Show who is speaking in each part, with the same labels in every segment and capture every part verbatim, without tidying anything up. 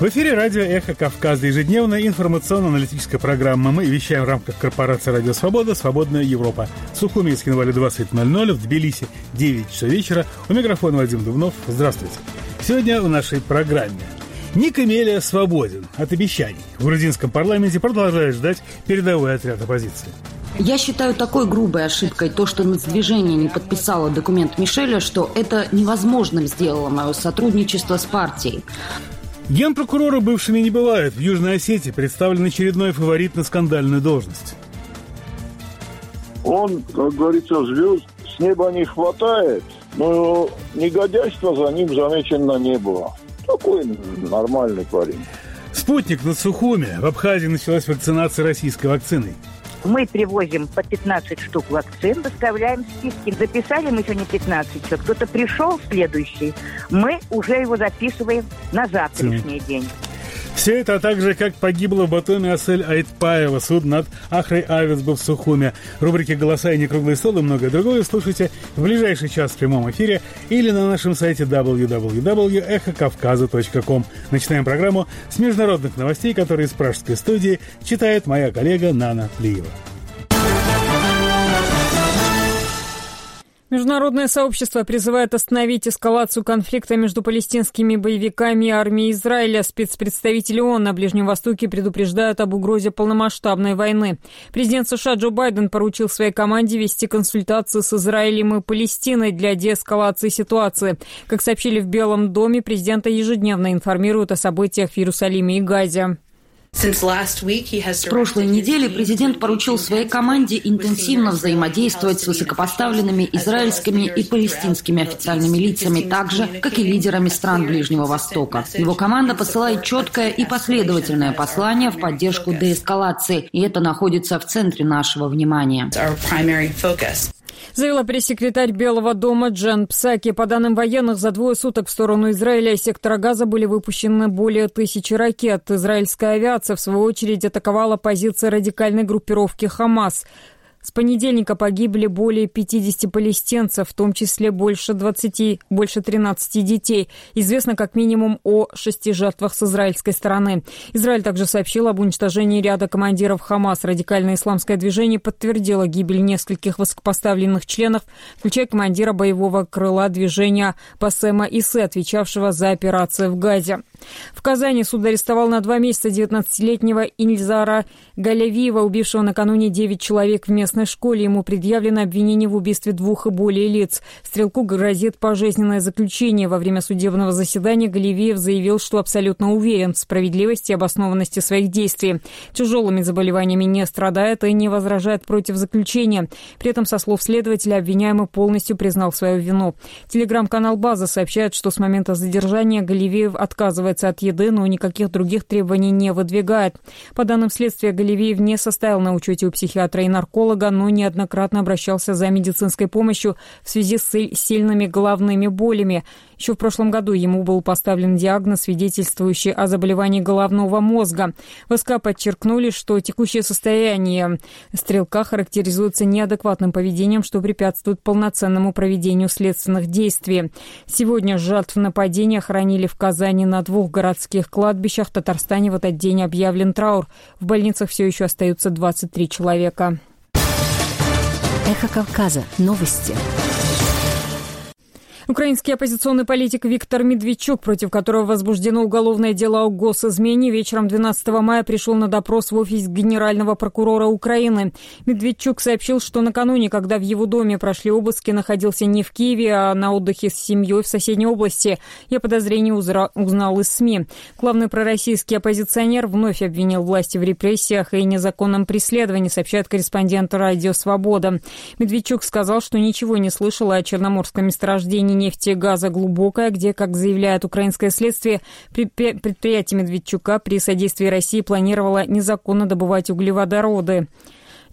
Speaker 1: В эфире радио «Эхо Кавказа», ежедневная информационно-аналитическая программа. Мы вещаем в рамках корпорации «Радио Свобода», «Свободная Европа». В Сухуми и Скинвале двадцать ноль ноль, в Тбилиси девять часов вечера. У микрофона Вадим Дубнов. Здравствуйте. Сегодня в нашей программе. Ник Эмелия свободен от обещаний. В грузинском парламенте продолжает ждать передовой отряд оппозиции.
Speaker 2: Я считаю такой грубой ошибкой то, что нацдвижение не подписало документ Мишеля, что это невозможным сделало мое сотрудничество с партией.
Speaker 1: Генпрокурора бывшими не бывает. В Южной Осетии представлен очередной фаворит на скандальную должность.
Speaker 3: Он, как говорится, звезд с неба не хватает, но негодяйства за ним замечено не было. Такой нормальный парень.
Speaker 1: Спутник над Сухуми. В Абхазии началась вакцинация российской вакциной.
Speaker 4: Мы привозим по пятнадцать штук вакцин, доставляем списки. Записали мы сегодня пятнадцать штук. Кто-то пришел следующий, мы уже его записываем на завтрашний mm. день.
Speaker 1: Все это, а также как погибла в Батуми Асель Айтпаева, суд над Ахрой Авицбо в Сухуме. Рубрики «Голоса» и «Некруглый стол» и многое другое слушайте в ближайший час в прямом эфире или на нашем сайте дабл ю дабл ю дабл ю точка эхо кавказа точка ком. Начинаем программу с международных новостей, которые из пражской студии читает моя коллега Нана Плиева.
Speaker 5: Международное сообщество призывает остановить эскалацию конфликта между палестинскими боевиками и армией Израиля. Спецпредставители ООН на Ближнем Востоке предупреждают об угрозе полномасштабной войны. Президент США Джо Байден поручил своей команде вести консультации с Израилем и Палестиной для деэскалации ситуации. Как сообщили в Белом доме, президента ежедневно информируют о событиях в Иерусалиме и Газе.
Speaker 2: С прошлой недели президент поручил своей команде интенсивно взаимодействовать с высокопоставленными израильскими и палестинскими официальными лицами, так же, как и лидерами стран Ближнего Востока. Его команда посылает четкое и последовательное послание в поддержку деэскалации, и это находится в центре нашего внимания.
Speaker 5: Заявила пресс-секретарь Белого дома Джен Псаки. По данным военных, за двое суток в сторону Израиля из сектора Газа были выпущены более тысячи ракет. Израильская авиация, в свою очередь, атаковала позиции радикальной группировки «Хамас». С понедельника погибли более пятидесяти палестинцев, в том числе больше двадцати, больше тринадцати детей. Известно как минимум о шести жертвах с израильской стороны. Израиль также сообщил об уничтожении ряда командиров Хамас. Радикальное исламское движение подтвердило гибель нескольких высокопоставленных членов, включая командира боевого крыла движения Басема Исы, отвечавшего за операцию в Газе. В Казани суд арестовал на два месяца девятнадцатилетнего Ильзара Галявиева, убившего накануне девять человек в местной В школе. Ему предъявлено обвинение в убийстве двух и более лиц. Стрелку грозит пожизненное заключение. Во время судебного заседания Галявиев заявил, что абсолютно уверен в справедливости и обоснованности своих действий. Тяжелыми заболеваниями не страдает и не возражает против заключения. При этом, со слов следователя, обвиняемый полностью признал свою вину. Телеграм-канал «База» сообщает, что с момента задержания Галявиев отказывается от еды, но никаких других требований не выдвигает. По данным следствия, Галявиев не состоял на учете у психиатра и нарколога, но неоднократно обращался за медицинской помощью в связи с сильными головными болями. Еще в прошлом году ему был поставлен диагноз, свидетельствующий о заболевании головного мозга. В СК подчеркнули, что текущее состояние стрелка характеризуется неадекватным поведением, что препятствует полноценному проведению следственных действий. Сегодня жертв нападения хоронили в Казани на двух городских кладбищах. В Татарстане в этот день объявлен траур. В больницах все еще остаются двадцать три человека.
Speaker 6: Эхо Кавказа. Новости.
Speaker 5: Украинский оппозиционный политик Виктор Медведчук, против которого возбуждено уголовное дело о госизмене, вечером двенадцатого мая пришел на допрос в офис генерального прокурора Украины. Медведчук сообщил, что накануне, когда в его доме прошли обыски, находился не в Киеве, а на отдыхе с семьей в соседней области. Я подозрение узнал из СМИ. Главный пророссийский оппозиционер вновь обвинил власти в репрессиях и незаконном преследовании, сообщает корреспондент «Радио Свобода». Медведчук сказал, что ничего не слышал о черноморском месторождении нефти и газа «Глубокое», где, как заявляет украинское следствие, предприятие Медведчука при содействии России планировало незаконно добывать углеводороды.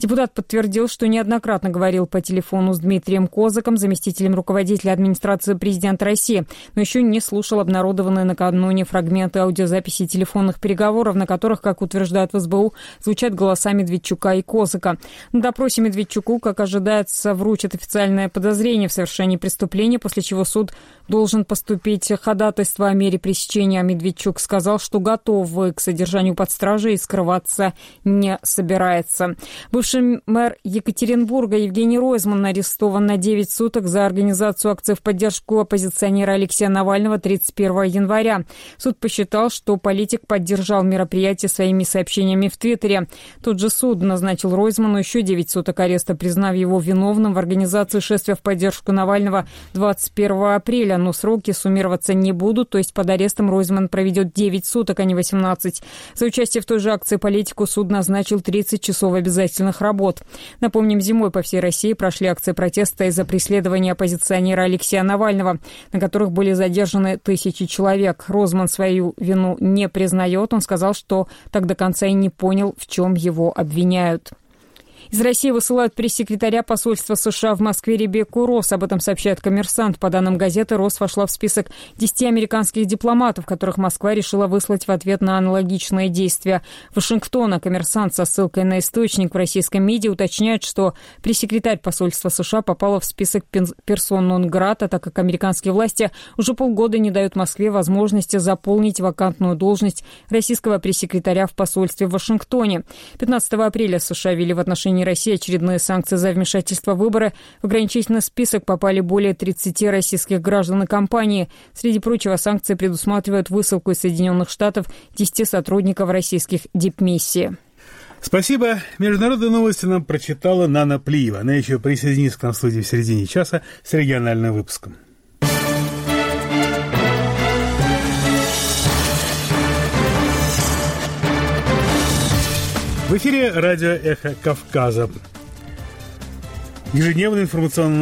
Speaker 5: Депутат подтвердил, что неоднократно говорил по телефону с Дмитрием Козаком, заместителем руководителя администрации президента России, но еще не слушал обнародованные накануне фрагменты аудиозаписи телефонных переговоров, на которых, как утверждают в эс бэ у, звучат голоса Медведчука и Козака. На допросе Медведчуку, как ожидается, вручат официальное подозрение в совершении преступления, после чего суд должен поступить ходатайство о мере пресечения. Медведчук сказал, что готов к содержанию под стражей и скрываться не собирается. Бывший мэр Екатеринбурга Евгений Ройзман арестован на девять суток за организацию акции в поддержку оппозиционера Алексея Навального тридцать первого января. Суд посчитал, что политик поддержал мероприятие своими сообщениями в Твиттере. Тот же суд назначил Ройзману еще девять суток ареста, признав его виновным в организации шествия в поддержку Навального двадцать первого апреля. Но сроки суммироваться не будут, то есть под арестом Ройзман проведет девять суток, а не восемнадцать. За участие в той же акции политику суд назначил тридцать часов обязательных работ. Напомним, зимой по всей России прошли акции протеста из-за преследования оппозиционера Алексея Навального, на которых были задержаны тысячи человек. Ройзман свою вину не признает. Он сказал, что так до конца и не понял, в чем его обвиняют. Из России высылают пресс-секретаря посольства США в Москве Ребекку Росс. Об этом сообщает «Коммерсант». По данным газеты, Росс вошла в список десяти американских дипломатов, которых Москва решила выслать в ответ на аналогичные действия Вашингтона. «Коммерсант» со ссылкой на источник в российском МИДе уточняет, что пресс-секретарь посольства США попала в список персон нон-грата, так как американские власти уже полгода не дают Москве возможности заполнить вакантную должность российского пресс-секретаря в посольстве в Вашингтоне. пятнадцатого апреля США ввели в отношении России очередные санкции за вмешательство в выборы. В ограничительный список попали более тридцати российских граждан и компаний. Среди прочего, санкции предусматривают высылку из Соединенных Штатов десяти сотрудников российских дипмиссий.
Speaker 1: Спасибо. Международные новости нам прочитала Нана Плиева. Она еще присоединится к нам в студии в середине часа с региональным выпуском. В эфире радио «Эхо Кавказа». Ежедневный информационный